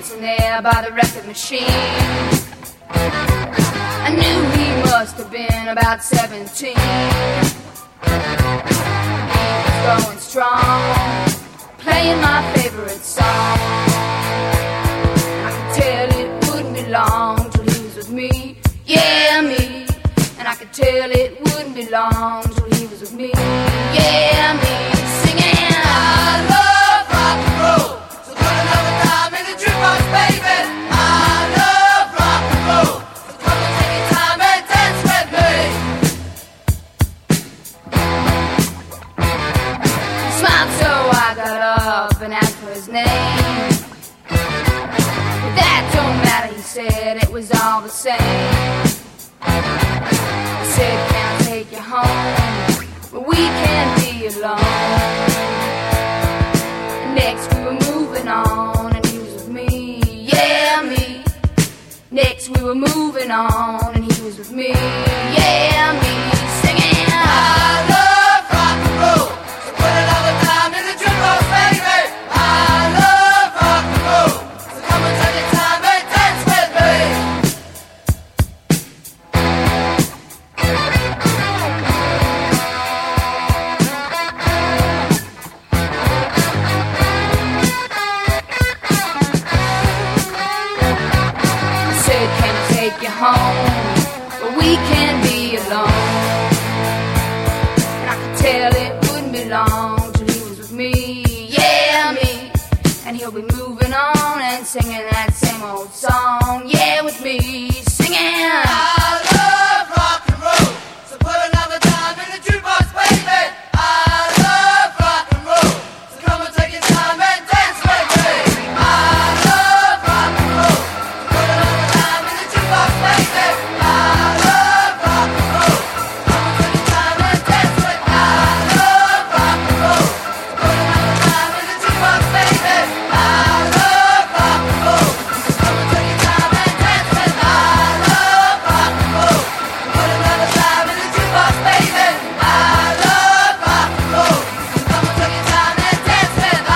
dancing there by the record machine. I knew he must have been about 17. He was going strong, playing my favorite song. I could tell it wouldn't be long till he was with me, yeah, me. And I could tell it wouldn't be long till he was with me, yeah, me. Singing, I love rock and roll, so put another dime in the jukebox, baby. I love rock and roll, so come and take your time and dance with me. He smiled, so I got up and asked for his name. But that don't matter, he said, it was all the same. I said, can I take you home, but we can't be alone. And next we were moving on, and he was with me, yeah, me. Next we were moving on, and he was with me, yeah, me. Singing, I love rock and roll, so put another dime in the jukebox, baby. I love rock and roll, so come and take your time and dance with me. I said, can I take you home, but we can't be alone. And I could tell it wouldn't be long till he was with me, yeah, me. And he'll be moving on and singing that same old song, yeah, with me. Singing, I